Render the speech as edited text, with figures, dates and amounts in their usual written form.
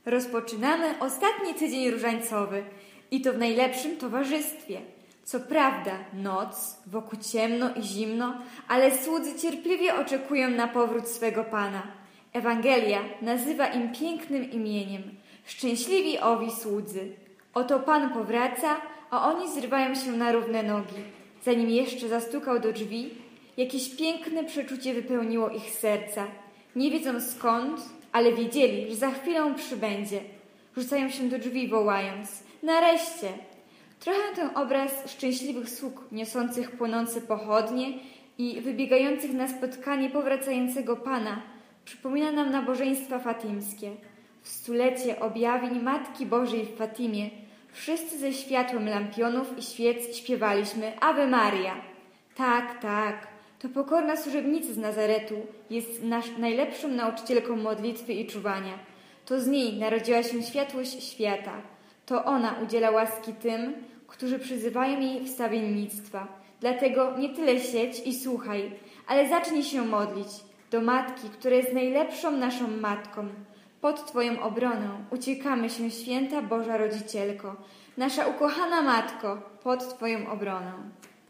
Rozpoczynamy ostatni tydzień różańcowy i to w najlepszym towarzystwie. Co prawda noc, wokół ciemno i zimno, ale słudzy cierpliwie oczekują na powrót swego Pana. Ewangelia nazywa im pięknym imieniem. Szczęśliwi owi słudzy. Oto Pan powraca, a oni zrywają się na równe nogi. Zanim jeszcze zastukał do drzwi, jakieś piękne przeczucie wypełniło ich serca. Nie wiedzą skąd, ale wiedzieli, że za chwilę przybędzie. Rzucają się do drzwi, wołając: nareszcie! Trochę ten obraz szczęśliwych sług niosących płonące pochodnie i wybiegających na spotkanie powracającego Pana przypomina nam nabożeństwa fatimskie. W stulecie objawień Matki Bożej w Fatimie wszyscy ze światłem lampionów i świec śpiewaliśmy Ave Maria. Tak, to pokorna służebnica z Nazaretu jest najlepszą nauczycielką modlitwy i czuwania. To z niej narodziła się światłość świata. To ona udziela łaski tym, którzy przyzywają jej wstawiennictwa. Dlatego nie tyle siedź i słuchaj, ale zacznij się modlić do Matki, która jest najlepszą naszą Matką. Pod Twoją obronę uciekamy się, święta Boża Rodzicielko, nasza ukochana Matko, pod Twoją obronę.